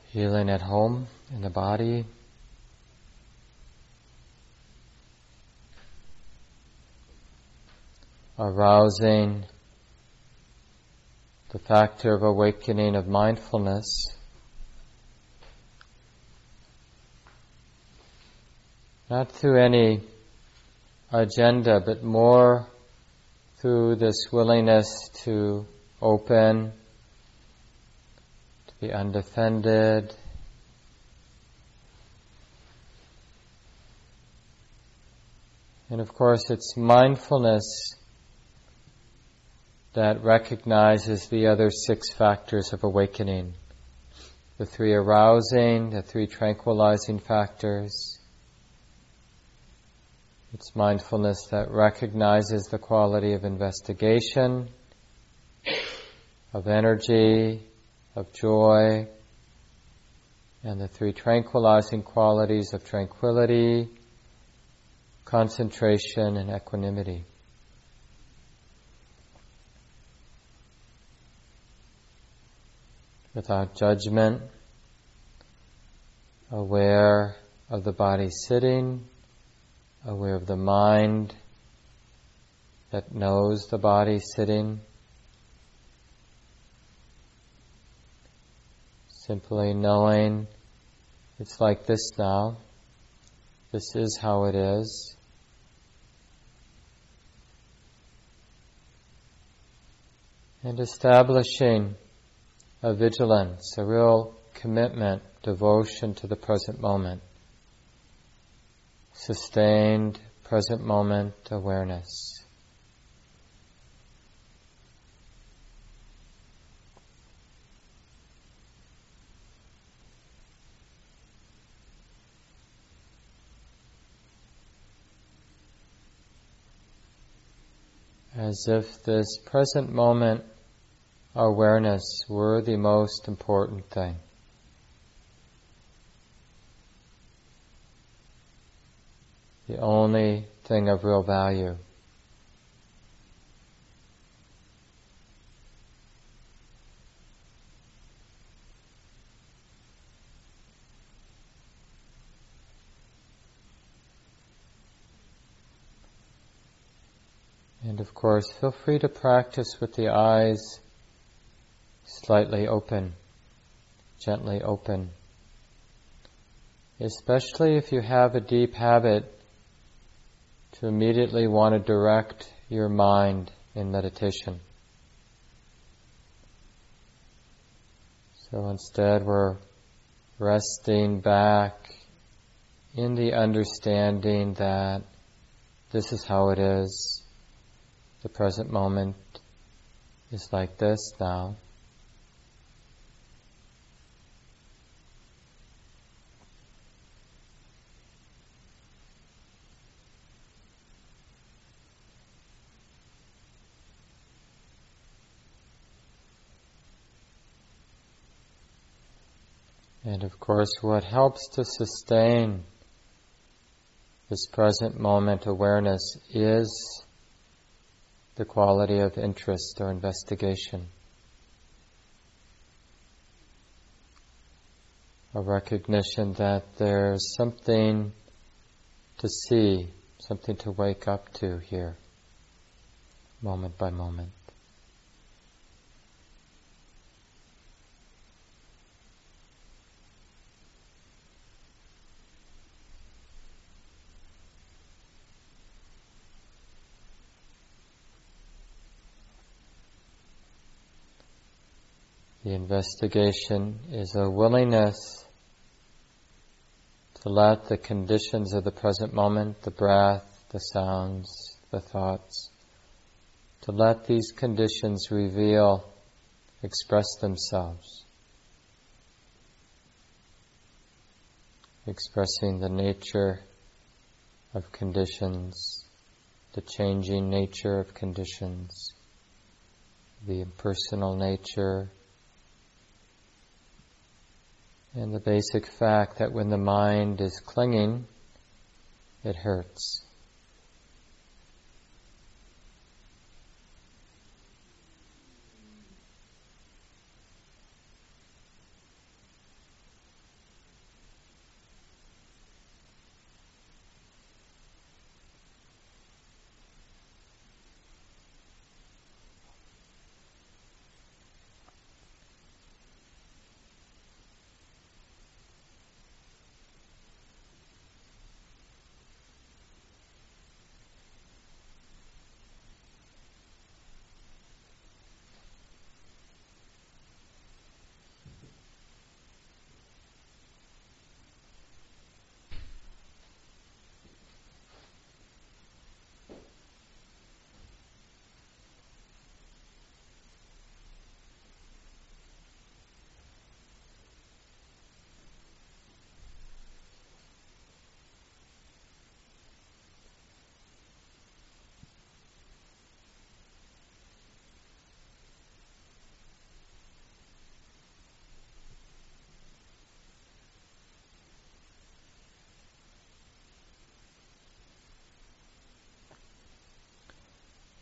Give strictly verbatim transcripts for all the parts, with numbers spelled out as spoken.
Feeling at home in the body. Arousing the factor of awakening of mindfulness. Not through any agenda, but more through this willingness to open, to be undefended, and of course it's mindfulness that recognizes the other six factors of awakening. The three arousing, the three tranquilizing factors. It's mindfulness that recognizes the quality of investigation, of energy, of joy, and the three tranquilizing qualities of tranquility, concentration, and equanimity. Without judgment, aware of the body sitting, aware of the mind that knows the body sitting. Simply knowing it's like this now. This is how it is. And establishing a vigilance, a real commitment, devotion to the present moment. Sustained present moment awareness. As if this present moment awareness were the most important thing. The only thing of real value. And of course, feel free to practice with the eyes slightly open, gently open. Especially if you have a deep habit to immediately want to direct your mind in meditation. So instead we're resting back in the understanding that this is how it is. The present moment is like this now. And of course, what helps to sustain this present moment awareness is the quality of interest or investigation. A recognition that there's something to see, something to wake up to here, moment by moment. The investigation is a willingness to let the conditions of the present moment, the breath, the sounds, the thoughts, to let these conditions reveal, express themselves, expressing the nature of conditions, the changing nature of conditions, the impersonal nature, and the basic fact that when the mind is clinging, it hurts.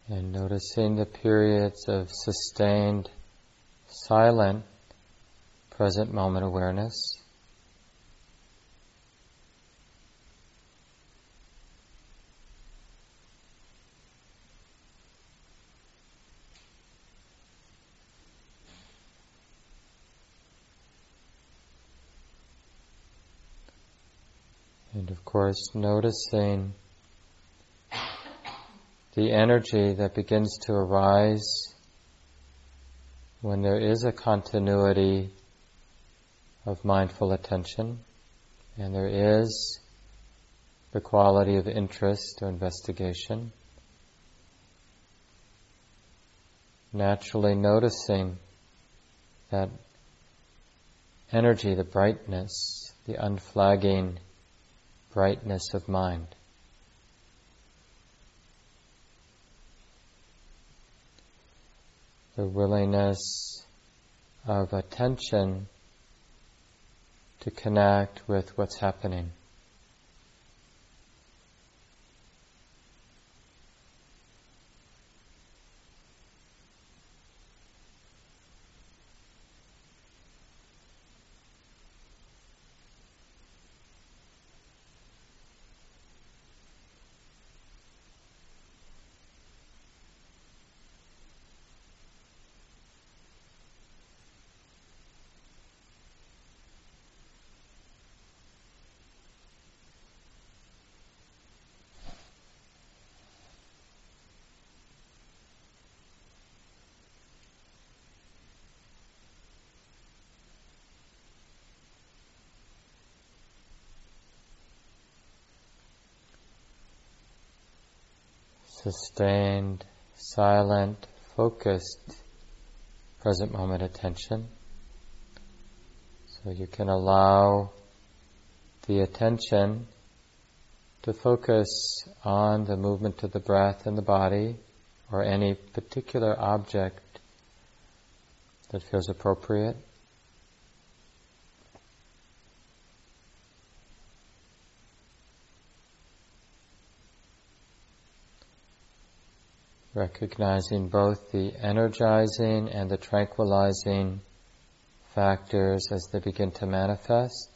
And noticing the periods of sustained, silent, present moment awareness. And of course, noticing the energy that begins to arise when there is a continuity of mindful attention, and there is the quality of interest or investigation. Naturally noticing that energy, the brightness, the unflagging brightness of mind. The willingness of attention to connect with what's happening. Sustained, silent, focused, present moment attention. So you can allow the attention to focus on the movement of the breath in the body or any particular object that feels appropriate. Recognizing both the energizing and the tranquilizing factors as they begin to manifest.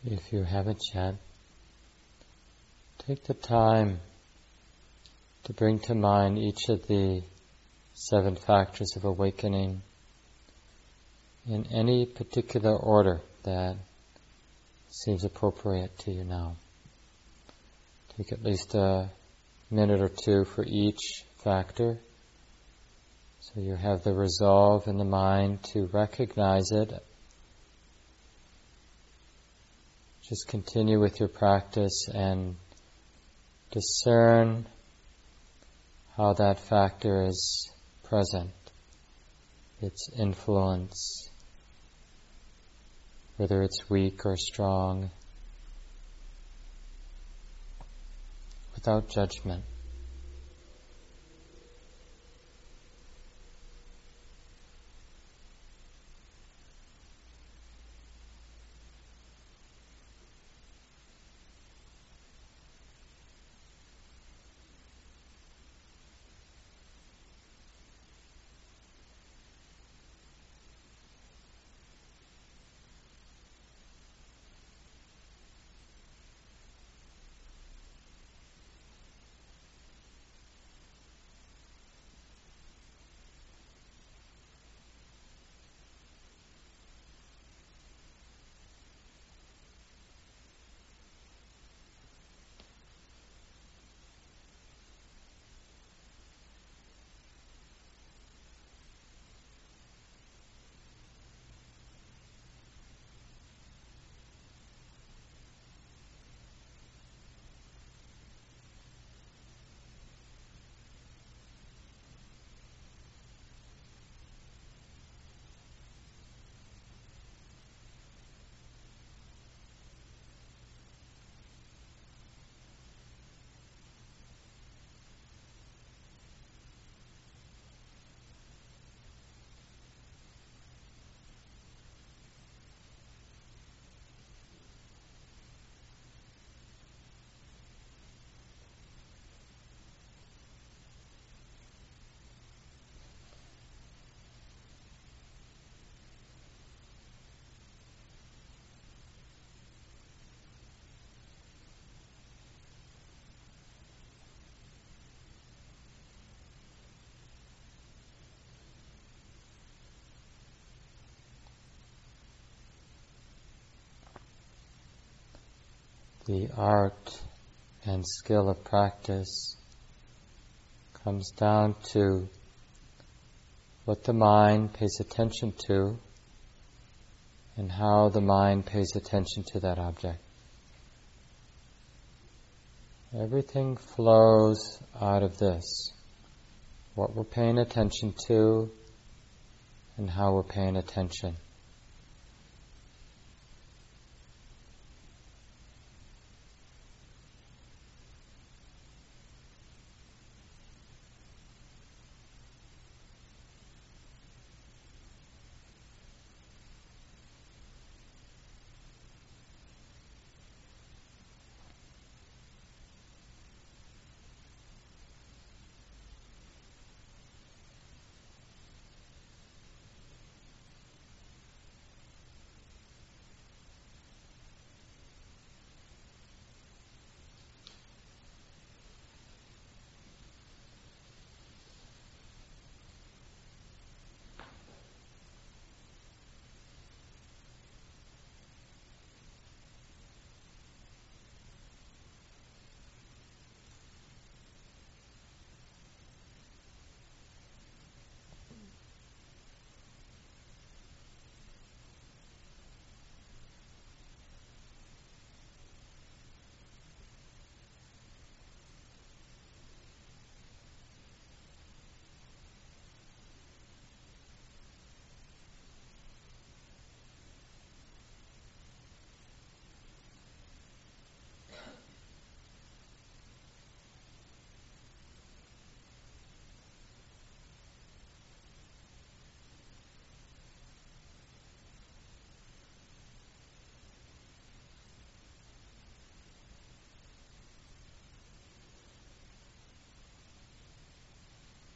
if you haven't yet, take the time to bring to mind each of the seven factors of awakening in any particular order that seems appropriate to you now. Take at least a minute or two for each factor, so you have the resolve in the mind to recognize it. Just continue with your practice and discern how that factor is present, its influence, whether it's weak or strong, without judgment. The art and skill of practice comes down to what the mind pays attention to and how the mind pays attention to that object. Everything flows out of this. What we're paying attention to and how we're paying attention.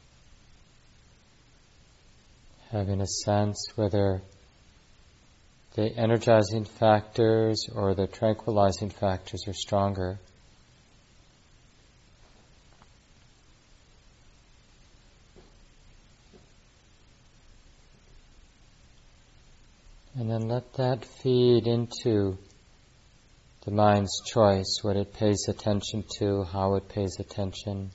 Having a sense whether the energizing factors or the tranquilizing factors are stronger. And then let that feed into the mind's choice, what it pays attention to, how it pays attention.